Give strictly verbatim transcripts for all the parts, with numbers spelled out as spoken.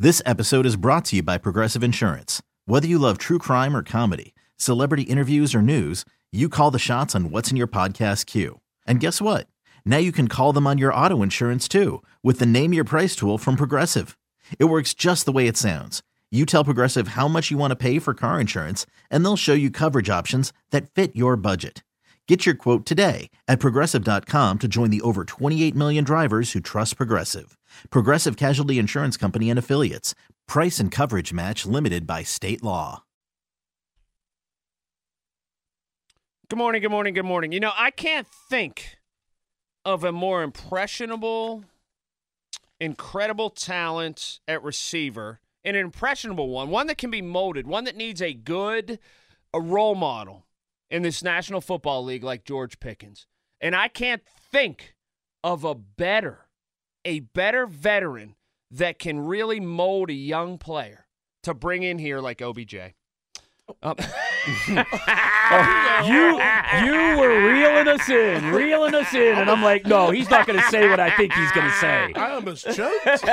This episode is brought to you by Progressive Insurance. Whether you love true crime or comedy, celebrity interviews or news, you call the shots on what's in your podcast queue. And guess what? Now you can call them on your auto insurance too with the Name Your Price tool from Progressive. It works just the way it sounds. You tell Progressive how much you want to pay for car insurance, and they'll show you coverage options that fit your budget. Get your quote today at Progressive dot com to join the over twenty-eight million drivers who trust Progressive. Progressive Casualty Insurance Company and Affiliates. Price and coverage match limited by state law. Good morning, good morning, good morning. You know, I can't think of a more impressionable, incredible talent at receiver, an impressionable one, one that can be molded, one that needs a good a role model in this National Football League like George Pickens. And I can't think of a better, a better veteran that can really mold a young player to bring in here like O B J. Um, oh, you you were reeling us in, reeling us in, and I'm like, no, he's not going to say what I think he's going to say. I almost choked.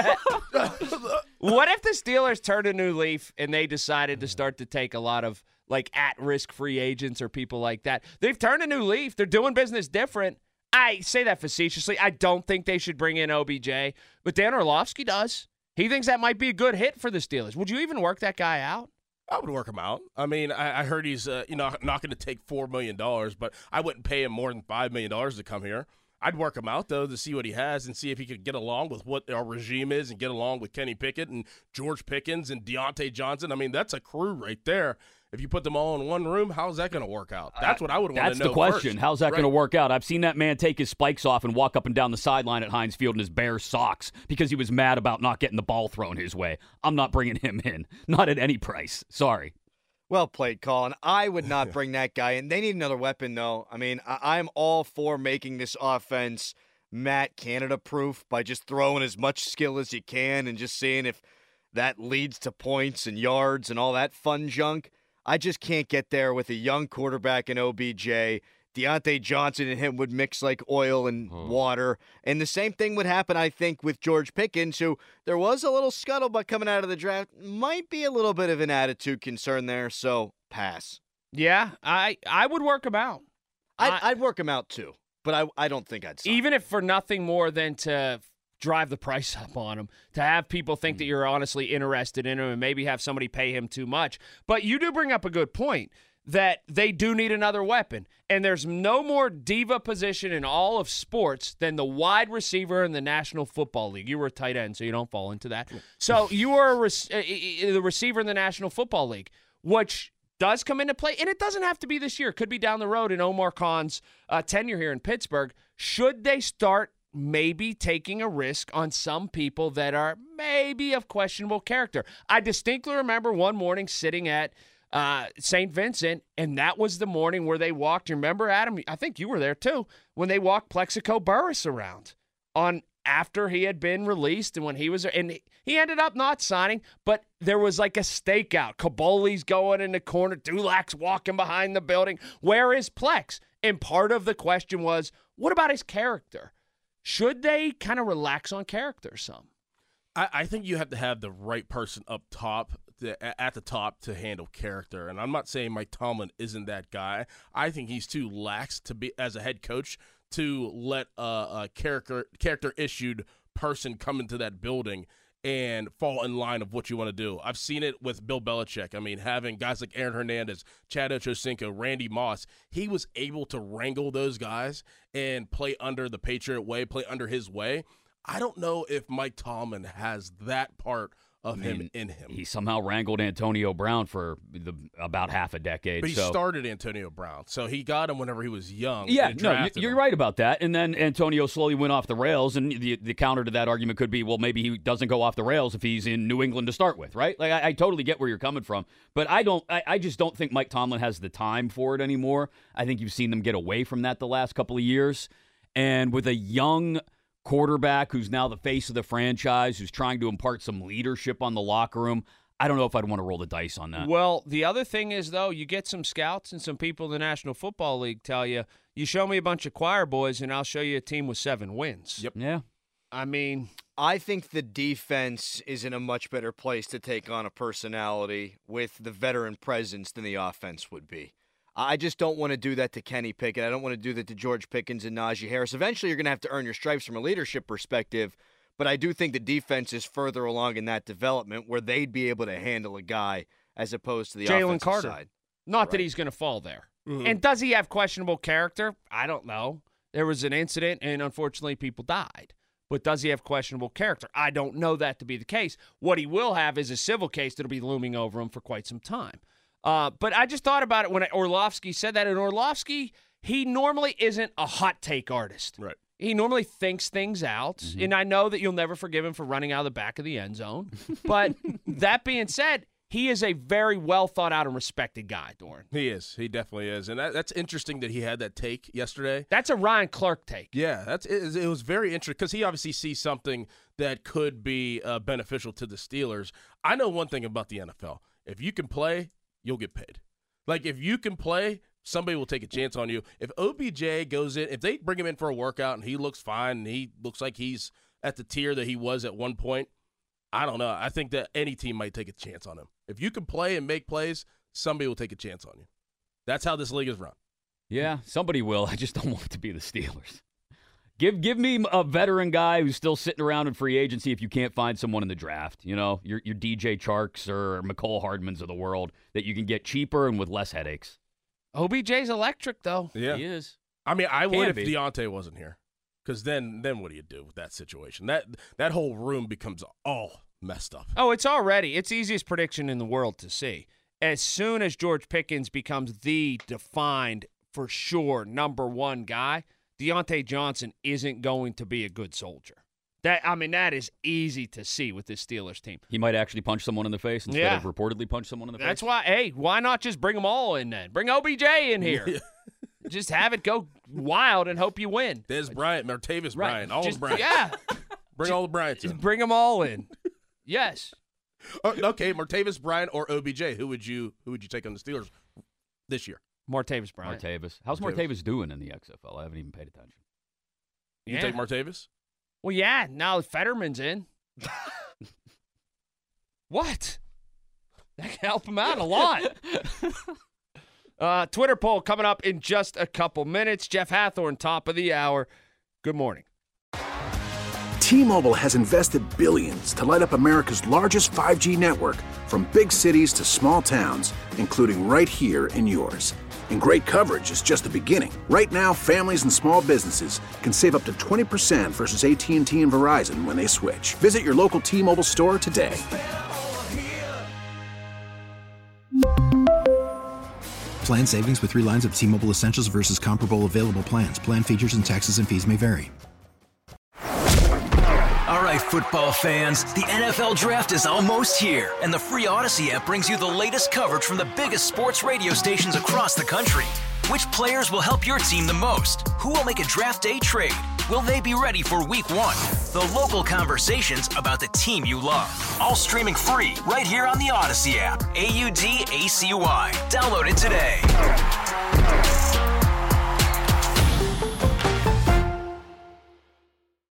What if the Steelers turned a new leaf and they decided to start to take a lot of like at-risk free agents or people like that? They've turned a new leaf. They're doing business different. I say that facetiously. I don't think they should bring in O B J, but Dan Orlovsky does. He thinks that might be a good hit for the Steelers. Would you even work that guy out? I would work him out. I mean, I, I heard he's, uh, you know, not going to take four million dollars, but I wouldn't pay him more than five million dollars to come here. I'd work him out, though, to see what he has and see if he could get along with what our regime is and get along with Kenny Pickett and George Pickens and Deontay Johnson. I mean, that's a crew right there. If you put them all in one room, how's that going to work out? That's what I would want to know. That's the question. First. How's that right. going to work out? I've seen that man take his spikes off and walk up and down the sideline at Heinz Field in his bare socks because he was mad about not getting the ball thrown his way. I'm not bringing him in. Not at any price. Sorry. Well played, Colin. I would not bring that guy in. They need another weapon, though. I mean, I- I'm all for making this offense Matt Canada-proof by just throwing as much skill as you can and just seeing if that leads to points and yards and all that fun junk. I just can't get there with a young quarterback in O B J. Deontay Johnson and him would mix like oil and oh. water. And the same thing would happen, I think, with George Pickens, who there was a little scuttlebutt coming out of the draft. Might be a little bit of an attitude concern there, so pass. Yeah, I, I would work him out. I'd, I, I'd work him out, too. But I, I don't think I'd sign. Even if for nothing more than to drive the price up on him, to have people think that you're honestly interested in him and maybe have somebody pay him too much. But you do bring up a good point that they do need another weapon. And there's no more diva position in all of sports than the wide receiver in the National Football League. You were a tight end, so you don't fall into that. So you are a rec- the receiver in the National Football League, which does come into play. And it doesn't have to be this year. It could be down the road in Omar Khan's uh, tenure here in Pittsburgh. Should they start maybe taking a risk on some people that are maybe of questionable character? I distinctly remember one morning sitting at uh, Saint Vincent, and that was the morning where they walked. You remember, Adam? I think you were there too, when they walked Plexico Burress around on after he had been released and when he was – and he ended up not signing, but there was like a stakeout. Caboli's going in the corner. Dulac's walking behind the building. Where is Plex? And part of the question was, what about his character? Should they kind of relax on character some? I, I think you have to have the right person up top, to, at the top, to handle character. And I'm not saying Mike Tomlin isn't that guy. I think he's too lax to be as a head coach to let a, a character character issued person come into that building and fall in line of what you want to do. I've seen it with Bill Belichick. I mean, having guys like Aaron Hernandez, Chad Ochocinco, Randy Moss, he was able to wrangle those guys and play under the Patriot way, play under his way. I don't know if Mike Tomlin has that part of I mean, him in him. He somehow wrangled Antonio Brown for the, about half a decade. But he so. started Antonio Brown, so he got him whenever he was young. Yeah, no, you- you're him. right about that. And then Antonio slowly went off the rails, and the the counter to that argument could be, well, maybe he doesn't go off the rails if he's in New England to start with, right? Like, I, I totally get where you're coming from, but I don't. I, I just don't think Mike Tomlin has the time for it anymore. I think you've seen them get away from that the last couple of years, and with a young quarterback who's now the face of the franchise, who's trying to impart some leadership on the locker room, I don't know if I'd want to roll the dice on that. Well, the other thing is, though, you get some scouts and some people in the National Football League tell you, you show me a bunch of choir boys and I'll show you a team with seven wins. Yep. Yeah. I mean, I think the defense is in a much better place to take on a personality with the veteran presence than the offense would be. I just don't want to do that to Kenny Pickett. I don't want to do that to George Pickens and Najee Harris. Eventually, you're going to have to earn your stripes from a leadership perspective, but I do think the defense is further along in that development where they'd be able to handle a guy as opposed to the Jalen offensive Carter. side. Not Right. that he's going to fall there. Mm-hmm. And does he have questionable character? I don't know. There was an incident, and unfortunately, people died. But does he have questionable character? I don't know that to be the case. What he will have is a civil case that'll be looming over him for quite some time. Uh, but I just thought about it when Orlovsky said that. And Orlovsky, he normally isn't a hot take artist. Right. He normally thinks things out. Mm-hmm. And I know that you'll never forgive him for running out of the back of the end zone. But that being said, he is a very well thought out and respected guy, Doran. He is. He definitely is. And that, that's interesting that he had that take yesterday. That's a Ryan Clark take. Yeah, that's it, it was very interesting because he obviously sees something that could be uh, beneficial to the Steelers. I know one thing about the N F L. If you can play, you'll get paid. Like, if you can play, somebody will take a chance on you. If O B J goes in, if they bring him in for a workout and he looks fine and he looks like he's at the tier that he was at one point, I don't know. I think that any team might take a chance on him. If you can play and make plays, somebody will take a chance on you. That's how this league is run. Yeah, somebody will. I just don't want it to be the Steelers. Give give me a veteran guy who's still sitting around in free agency if you can't find someone in the draft. You know, your your D J Charks or McCole Hardmans of the world that you can get cheaper and with less headaches. O B J's electric, though. Yeah. He is. I mean, I Can would if be. Deontay wasn't here. Because then, then what do you do with that situation? That that whole room becomes all messed up. Oh, it's already. It's the easiest prediction in the world to see. As soon as George Pickens becomes the defined, for sure, number one guy, Deontay Johnson isn't going to be a good soldier. That I mean, that is easy to see with this Steelers team. He might actually punch someone in the face instead Yeah. of reportedly punch someone in the That's face. why, hey, why not just bring them all in then? Bring O B J in here. Just have it go wild and hope you win. There's Bryant, Martavis Right. Bryant, all Just- the Bryants. Yeah. Bring all the Bryants Just in. bring them all in. Yes. Oh, okay, Martavis Bryant or O B J. Who would you who would you take on the Steelers this year? Martavis Bryant. Martavis. How's Martavis. Martavis doing in the X F L? I haven't even paid attention. You Yeah. take Martavis? Well, yeah, now Fetterman's in. What? That can help him out a lot. uh, Twitter poll coming up in just a couple minutes. Jeff Hathorn, top of the hour. Good morning. T-Mobile has invested billions to light up America's largest five G network, from big cities to small towns, including right here in yours. And great coverage is just the beginning. Right now, families and small businesses can save up to twenty percent versus A T and T and Verizon when they switch. Visit your local T-Mobile store today. Plan savings with three lines of T-Mobile Essentials versus comparable available plans. Plan features and taxes and fees may vary. All right, football fans, the N F L Draft is almost here, and the free Odyssey app brings you the latest coverage from the biggest sports radio stations across the country. Which players will help your team the most? Who will make a draft day trade? Will they be ready for week one? The local conversations about the team you love. All streaming free right here on the Odyssey app. A U D A C Y. Download it today.